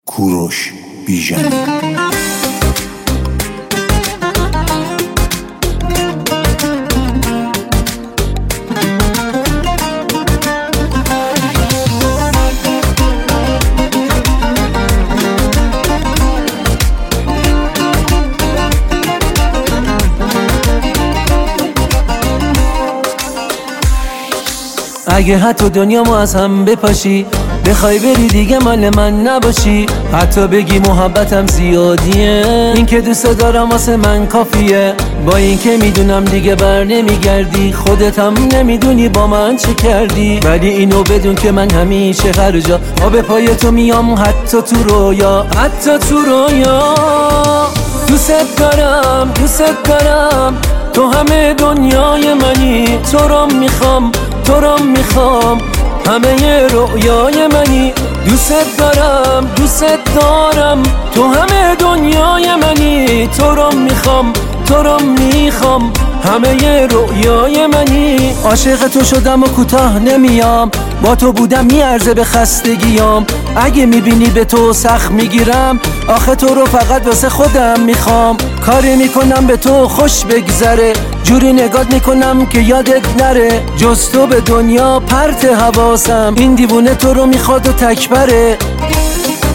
کوروش بیژن. اگه حتی دنیا ما از هم بپاشی، بخوای بری دیگه مال من نباشی، حتی بگی محبتم زیادیه، این که دوست دارم واسه من کافیه. با این که میدونم دیگه بر نمیگردی، خودت هم نمیدونی با من چه کردی، ولی اینو بدون که من همیشه هر جا به پای تو میام، حتی تو رویا، حتی تو رویا. دوست دارم، دوست دارم، تو همه دنیای منی، تو رو میخوام، تو رو میخوام، همه رویای منی. دوست دارم، دوست دارم، تو همه دنیای منی، تو رو میخوام، تو رو میخوام، همه رویای منی. عاشق تو شدم و کوتاه نمیام، با تو بودم میارزه به خستگیام. اگه میبینی به تو سخت میگیرم، آخه تو رو فقط واسه خودم میخوام. کاری میکنم به تو خوش بگذره، جوری نگات میکنم که یادت نره، جز تو به دنیا پرت حواسم. این دیوونه تو رو میخواد و تکبره،